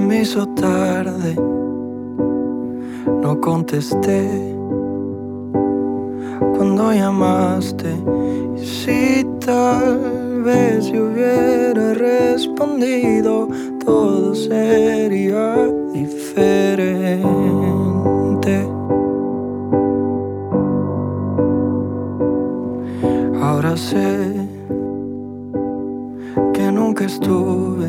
me hizo tarde, no contesté cuando llamaste. Y si tal vez yo hubiera respondido, todo sería diferente. Ahora sé que nunca estuve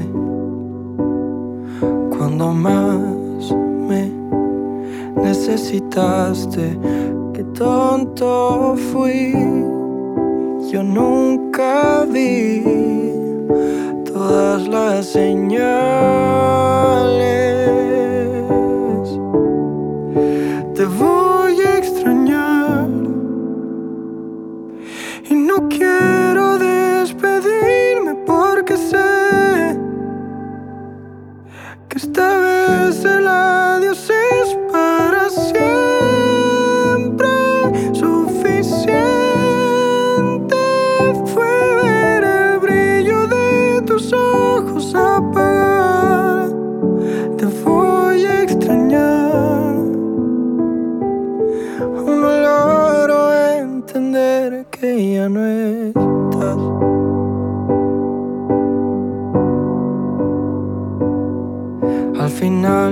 cuando más me necesitaste. Qué tonto fui, yo nunca vi todas las señales. Te voy a extrañar y no quiero despedirme porque sé que esta vez el adiós es para siempre. Suficiente fue ver el brillo de tus ojos apagar. Te voy a extrañar. Aún no logro entender que ya no estás. Al final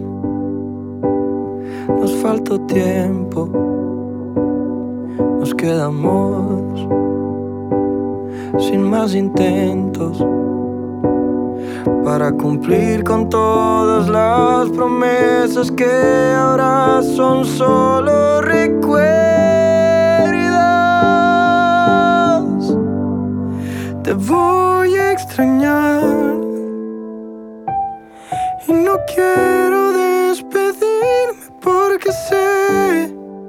nos faltó tiempo, nos quedamos sin más intentos para cumplir con todas las promesas que ahora son solo recuerdos. Te voy a extrañar y no quiero despedirme porque sé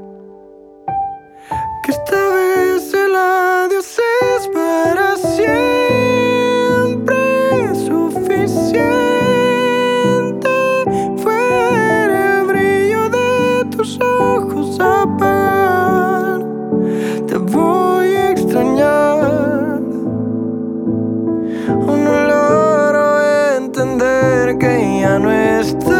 que esta vez el adiós es para siempre. Suficiente fue ver el brillo de tus ojos apagar. Te voy a extrañar. Aún no logro entender que ya no estás.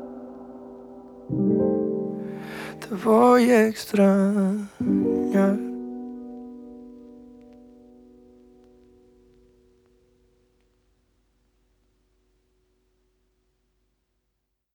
Te voy a extrañar.